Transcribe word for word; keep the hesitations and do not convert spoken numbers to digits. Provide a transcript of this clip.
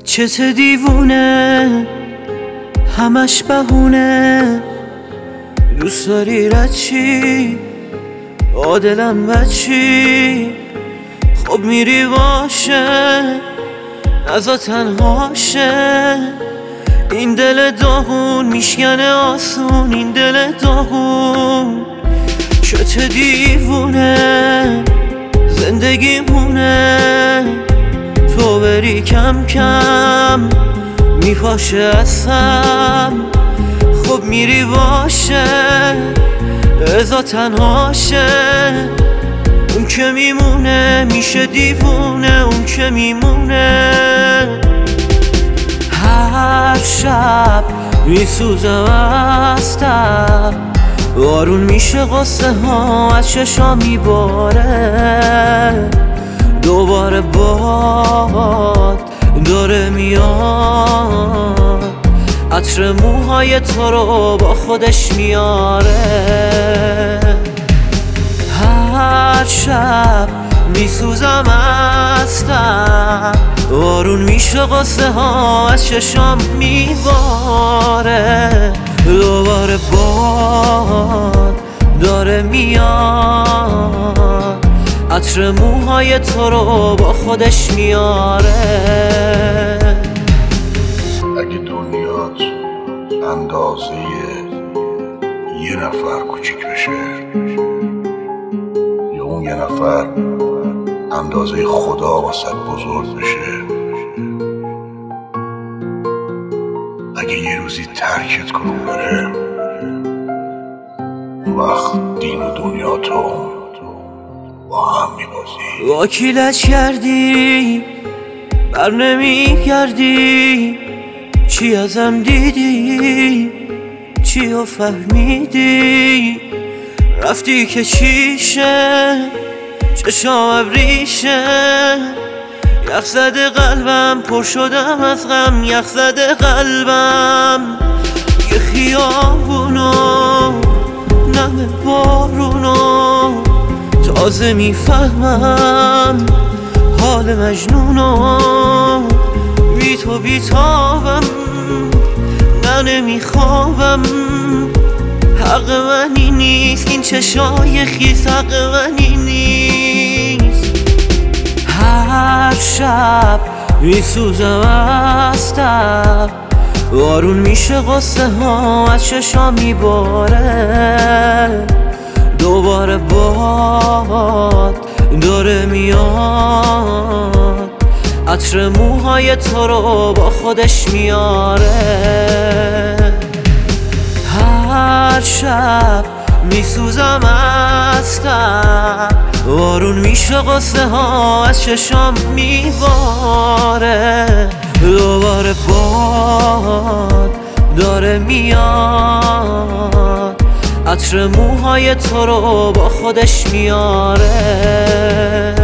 چته دیوونه همش بهونه، دوست داری رد چی عادلم بچی، خب میری باشه نزا تنهاشه، این دل داغون میشکنه آسون، این دل داغون چته دیوونه زندگی مونه، تو بری کم کم میپاشه اصلا، خب میری باشه ازا تنهاشه، اون که میمونه میشه دیوونه، اون که میمونه. هر شب میسوزم از تب، بارون میشه قصه ها از چشام میباره، دوباره باد داره میاد، عطر موهای تو رو با خودش میاره. هر شب میسوزم از تب، بارون میشه قصه ها از چشام میباره، دوباره باد داره میاد، عطر موهای تو رو با خودش میاره. اگه دنیات اندازه یه نفر کوچیک بشه، یا اون یه نفر اندازه خدا واسه بزرگ بشه، اگه یه روزی ترکت کنون بره، اون وقت دین و دنیا تو با هم میبازی. وکیلت کردی بر نمیگردی، چی ازم دیدی چی رو فهمیدی، رفتی که چیشه چشام ابریشه، یخ زده قلبم پر شدم از غم، یخ زده قلبم یه خیابونو نم بارونو، تازه میفهمم حال مجنونو، بی تو بیتابم نه نمیخوابم، حق منی نیست این چشای خیس، حق منی نیست. هر شب میسوزم از تب، بارون میشه قصه ها از چشام میباره، دوباره باد داره میاد، عطر موهای تو رو با خودش میاره. هر شب میسوزم از تب، بارون میشه قصه ها از چشام میباره، دوباره باد داره میاد، عطر موهای تو رو با خودش میاره.